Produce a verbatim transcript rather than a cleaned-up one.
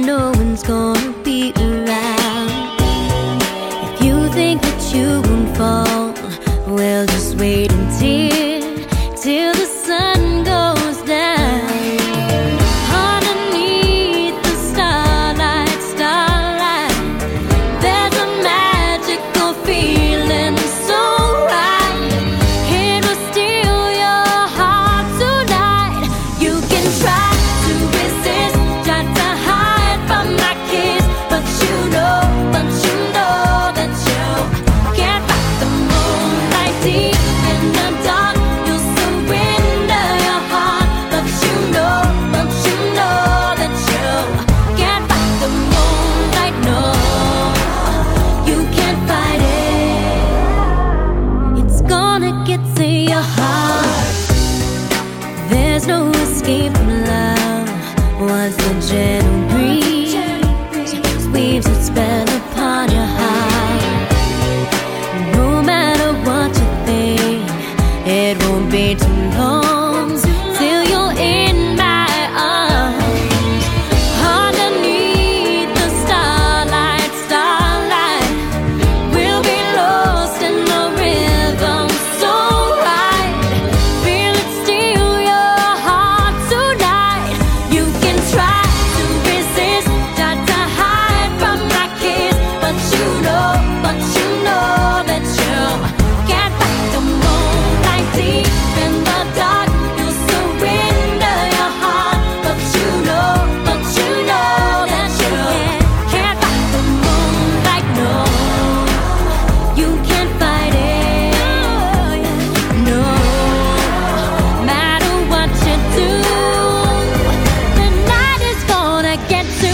no one's gonna be around. If you think that you won't fall, well, just wait until till the sun goes down. Underneath the starlight, starlight, there's a magical feeling so right. It will steal your heart tonight. You can try to resist, try to hide from my kiss, but you know, but you know that you can't fight the moonlight deep in the dark. You'll surrender your heart, but you know, but you know that you can't fight the moonlight. No, you can't fight it. It's gonna get to your heart. There's no escape from love. Once the gentle breeze weaves its spell upon your heart, no matter what you think, it won't be too long till you're in my arms. Underneath the starlight, starlight, we'll be lost in the rhythm so right. Feel it steal your heart tonight. You can try to resist, try to hide from my kiss, but you know, but you know that you can't fight the moonlight deep in the dark. You'll surrender your heart, but you know, but you know that you can't fight the moonlight. No, you can't fight it. No, matter what you do, the night is gonna get to